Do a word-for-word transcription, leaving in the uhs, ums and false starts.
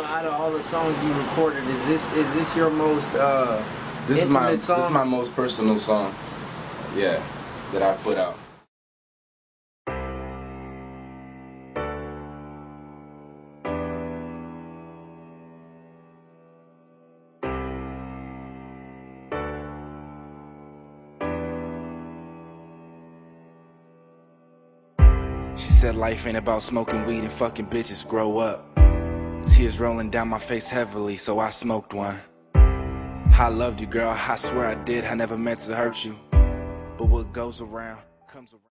out of all the songs you recorded, is this is this your most uh, this is my song? This is my most personal song, yeah, that I put out. She said life ain't about smoking weed and fucking bitches, grow up. Tears rolling down my face heavily, so I smoked one. I loved you, girl, I swear I did, I never meant to hurt you. But what goes around, comes around.